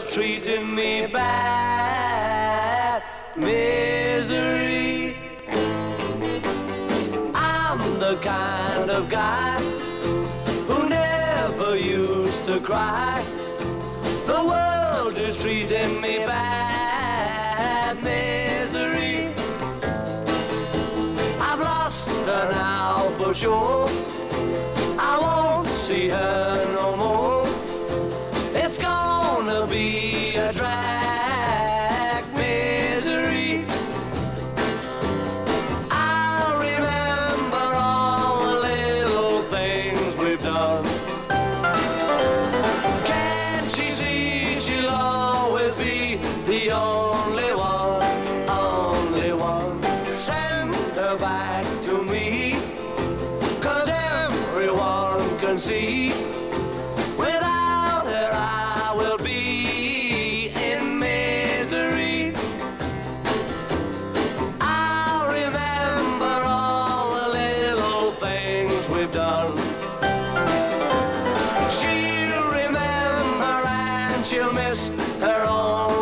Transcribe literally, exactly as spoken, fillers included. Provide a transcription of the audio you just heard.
treating me bad. Misery. I'm the kind of guy who never used to cry. The world is treating me bad. Misery. I've lost her now for sure. I won't see her no more. It's gonna be a drag. Misery. I'll remember all the little things we've done. Can't she see she'll always be the only one, only one? Send her back to me, 'cause everyone can see without her I will be in misery. I'll remember all the little things we've done. She'll remember and she'll miss her own